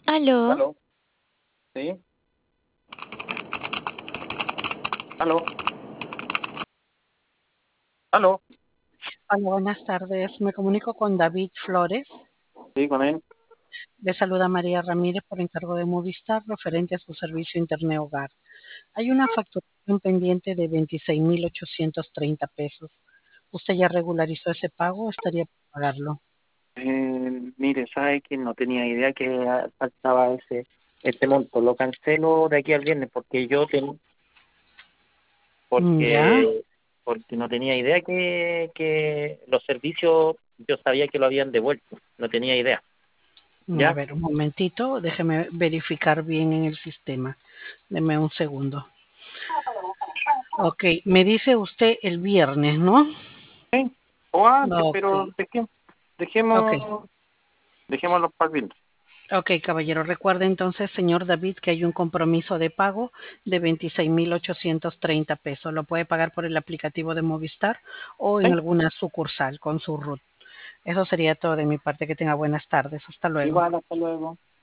Aló, Aló, sí, aló, aló, Hola, buenas tardes. Me comunico con David Flores. sí, con él. Le saluda María Ramírez por encargo de Movistar referente a su servicio Internet Hogar. Hay una facturación pendiente de 26.830 pesos. ¿Usted ya regularizó ese pago o estaría por pagarlo? Mire, sabe que no tenía idea que faltaba ese monto. Lo cancelo de aquí al viernes Ya, porque, porque no tenía idea que los servicios, yo sabía que lo habían devuelto, no tenía idea. a ¿Ya? ver, un momentito, déjeme verificar bien en el sistema. Deme un segundo. Ok, me dice usted el viernes, ¿no? Sí, o antes, Ok, pero ok. dejémoslo para el viernes. Ok, caballero, recuerde entonces, señor David, que hay un compromiso de pago de 26.830 pesos. Lo puede pagar por el aplicativo de Movistar o en Sí, alguna sucursal con su RUT. Eso sería todo de mi parte. Que tenga buenas tardes. Hasta luego. igual, hasta luego.